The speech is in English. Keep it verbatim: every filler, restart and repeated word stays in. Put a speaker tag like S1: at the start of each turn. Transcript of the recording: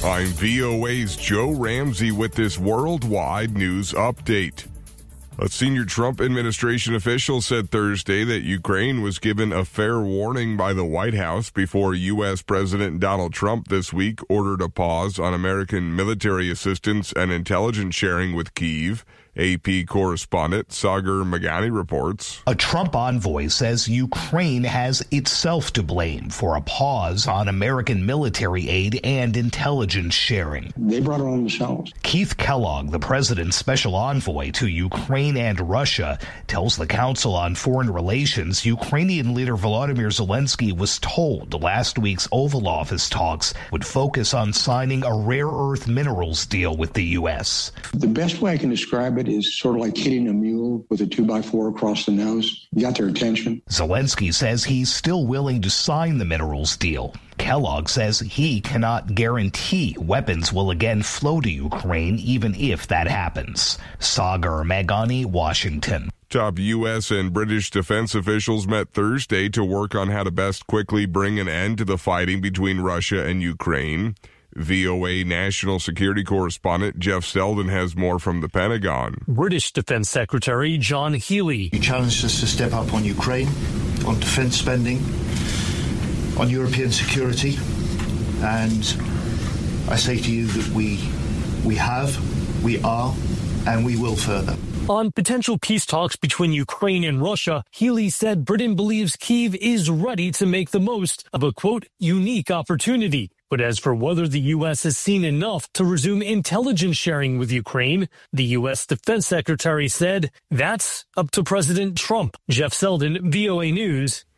S1: I'm V O A's Joe Ramsey with this worldwide news update. A senior Trump administration official said Thursday that Ukraine was given a fair warning by the White House before U S. President Donald Trump this week ordered a pause on American military assistance and intelligence sharing with Kyiv. A P correspondent Sagar Meghani reports.
S2: A Trump envoy says Ukraine has itself to blame for a pause on American military aid and intelligence sharing.
S3: They brought it on themselves.
S2: Keith Kellogg, the president's special envoy to Ukraine and Russia, tells the Council on Foreign Relations Ukrainian leader Volodymyr Zelensky was told last week's Oval Office talks would focus on signing a rare earth minerals deal with the U S.
S3: The best way I can describe it is sort of like hitting a mule with a two by four across the nose. You got their attention.
S2: Zelensky says he's still willing to sign the minerals deal. Kellogg says he cannot guarantee weapons will again flow to Ukraine, even if that happens. Sagar Meghani, Washington.
S1: Top U S and British defense officials met Thursday to work on how to best quickly bring an end to the fighting between Russia and Ukraine. V O A national security correspondent Jeff Selden has more from the Pentagon.
S4: British Defense Secretary John Healey.
S5: You challenged us to step up on Ukraine, on defense spending, on European security, and I say to you that we, we have, we are, and we will further.
S4: On potential peace talks between Ukraine and Russia, Healey said Britain believes Kyiv is ready to make the most of a, quote, unique opportunity. But as for whether the U S has seen enough to resume intelligence sharing with Ukraine, the U S Defense Secretary said that's up to President Trump. Jeff Selden, V O A News,